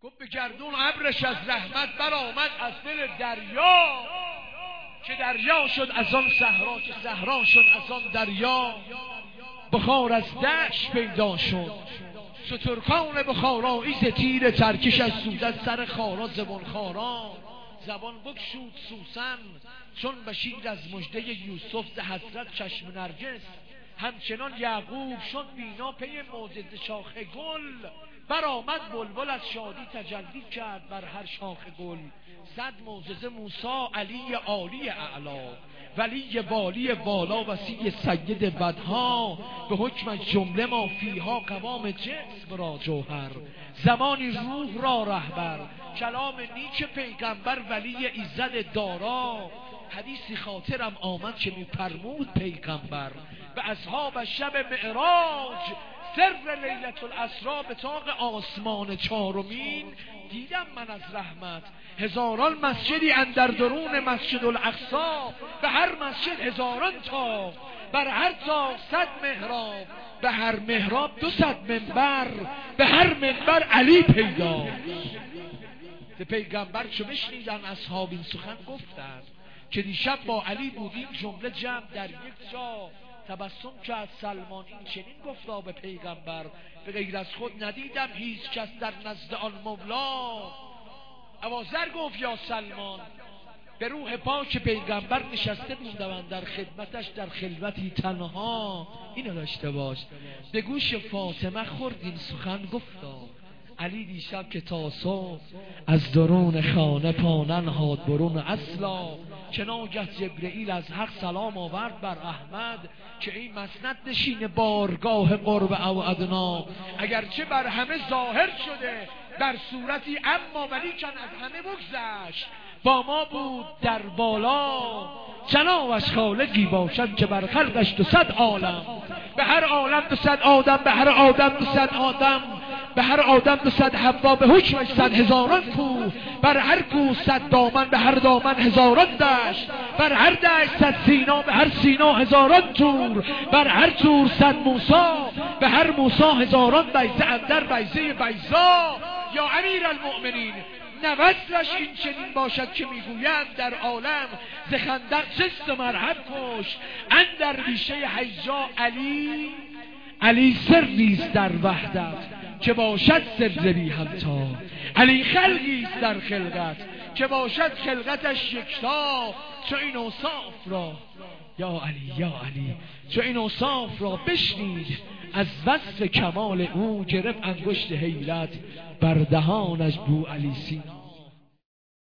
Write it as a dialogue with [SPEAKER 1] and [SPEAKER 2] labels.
[SPEAKER 1] گفت به گردون ابرش از رحمت برآمد از دل دریا، که دریا شد از آن صحرا، که صحرا شد از آن دریا. بخار از دشت پیدا شد، سترکان بخارایی ز تیر ترکش از سودت سر خارا زبان خارا. زبان بگشود سوسن چون بشیر از مژده یوسف، ز حسرت چشم نرگس همچنان یعقوب شد بینا پی معجزه شاخ گل. برآمد بلبل از شادی تجلی کرد بر هر شاخ گل. صد معجزه موسی علی عالی اعلا، ولی والی والا وسیع سید بدها. به حکم جمله ما فیها قوام جسم را جوهر، زمانی روح را رهبر، کلام نیک پیغمبر ولی ایزد دارا. حدیثی خاطرم آمد که می فرمود پیغمبر به اصحاب شب معراج، سر لیلة الاسری به طاق آسمان چارمین. دیدم من از رحمت هزاران مسجدی اندر درون مسجد الاقصی، به هر مسجد هزاران تاق، بر هر تاق 100 محراب، به هر محراب 200 منبر، به هر منبر علی پیدا. ز پیغمبر چو بشنیدن اصحاب این سخن گفتند، که دیشب با علی بودیم جمله جمع در یک جا. تبسم که از سلمان این چنین گفتا به پیغمبر، به غیر از خود ندیدم هیچ کس در نزد آن مولا. ابوذر گفت یا سلمان، به روح پاک پیغمبر نشسته بودم در خدمتش در خلوتی تنها. اینو داشته باش. به گوش فاطمه خوردیم سخن گفتا، علی دیشب که تا صبح از درون خانه پا ننهاد برون اصلا. که ناگه جبرئیل از حق سلام آورد بر احمد، که این مسند نشین بارگاه قرب او ادنا. اگرچه بر همه ظاهر شده در صورتی، اما ولیکن از همه بگذشت با ما بود در بالا. جنابش خالقی باشد که بر خلقش 200 عالم، به هر عالم 200 آدم، به هر آدم 200 آدم، به هر آدم 200 حوا، به حکمش 100 هزاران کوه، بر هر کوه 100 دامن، به هر دامن هزاران دشت، بر هر دشت 100 سینا، به هر سینا هزاران تور، بر هر تور 100 موسی، به هر موسی هزاران بیضه اندر بیضه بیضا. یا امیر المؤمنین، نوزلش این چنین باشد که میگویند در عالم ز خندق جست مرحب کش، اندر ریشه حجا علی سریست در وحدت، که باشد سر بی همتا. علی خلقیست در خلقت، که باشد خلقتش یکتا. چو این اوصاف را یا علی چو این اوصاف را بشنید، از وصف کمال او گرفت انگشت حیرت بر دهانش بو علی سینا.